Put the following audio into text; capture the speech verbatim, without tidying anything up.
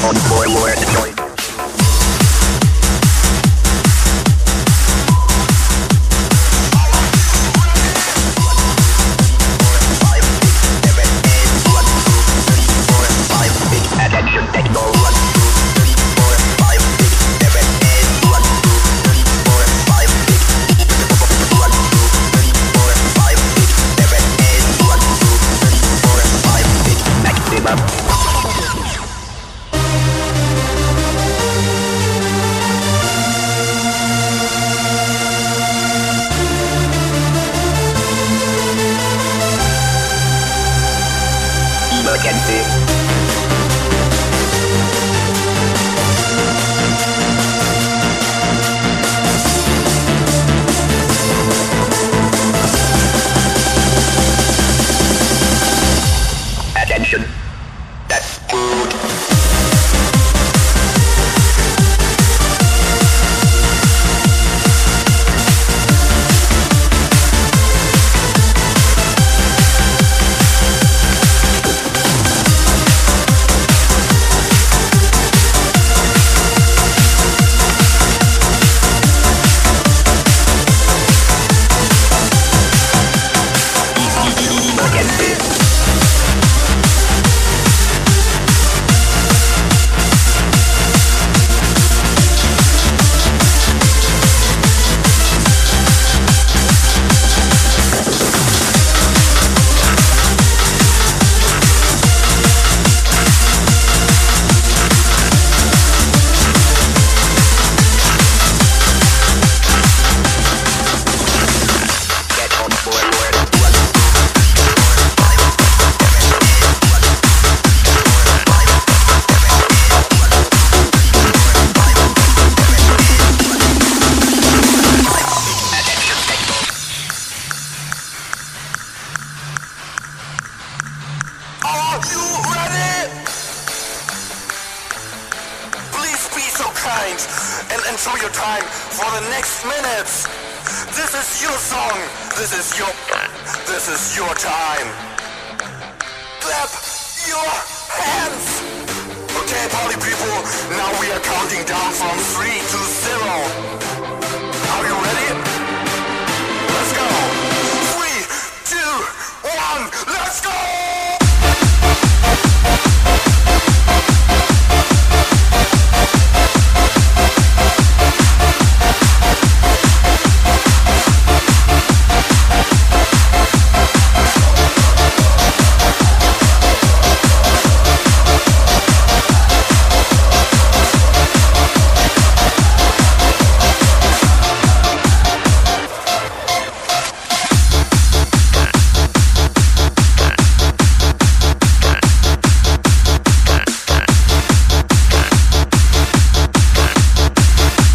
on forward joint. Attention, techno. One, two, three, four, five, six, seven, eight. One, two, three, four, five, six. One, two, three, four, five, six, seven, eight. One, two, three, four, five, six. Maximum. Emergency. Attention. That's good. Are you ready? Please be so kind and enjoy your time for the next minutes. This is your song. This is your... This is your time. Clap your hands. Okay, party people, now we are counting down from three to zero.